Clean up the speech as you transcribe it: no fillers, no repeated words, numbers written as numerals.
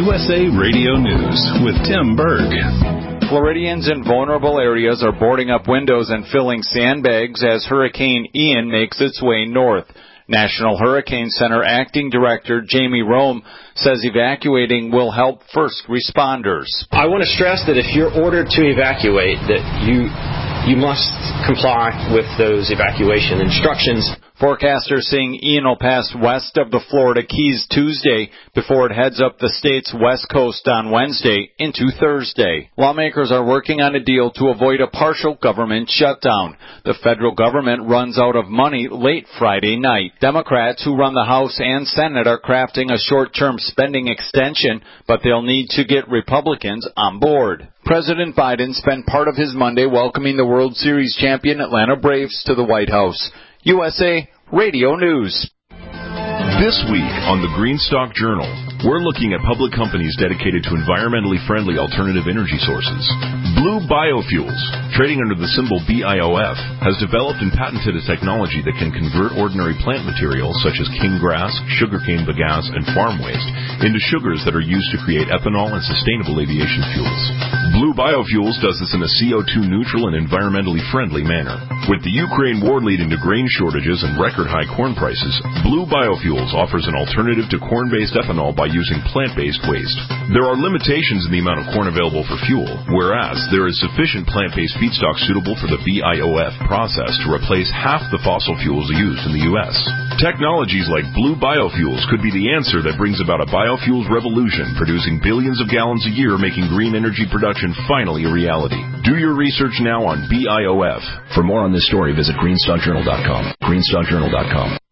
USA Radio News with Tim Berg. Floridians in vulnerable areas are boarding up windows and filling sandbags as Hurricane Ian makes its way north. National Hurricane Center Acting Director Jamie Rome says evacuating will help first responders. I want to stress that if you're ordered to evacuate, that you must comply with those evacuation instructions. Forecasters saying Ian will pass west of the Florida Keys Tuesday before it heads up the state's west coast on Wednesday into Thursday. Lawmakers are working on a deal to avoid a partial government shutdown. The federal government runs out of money late Friday night. Democrats who run the House and Senate are crafting a short-term spending extension, but they'll need to get Republicans on board. President Biden spent part of his Monday welcoming the World Series champion Atlanta Braves to the White House. USA Radio News. This week on the Greenstock Journal, we're looking at public companies dedicated to environmentally friendly alternative energy sources. Blue Biofuels, trading under the symbol BIOF, has developed and patented a technology that can convert ordinary plant materials such as cane grass, sugarcane bagasse, and farm waste into sugars that are used to create ethanol and sustainable aviation fuels. Blue Biofuels does this in a CO2 neutral and environmentally friendly manner. With the Ukraine war leading to grain shortages and record high corn prices, Blue Biofuels offers an alternative to corn-based ethanol by using plant-based waste. There are limitations in the amount of corn available for fuel, whereas there is sufficient plant-based feedstock suitable for the BIOF process to replace half the fossil fuels used in the U.S. Technologies like Blue Biofuels could be the answer that brings about a biofuels revolution, producing billions of gallons a year, making green energy production finally a reality. Do your research now on BIOF. For more on this story, visit greenstockjournal.com. greenstockjournal.com.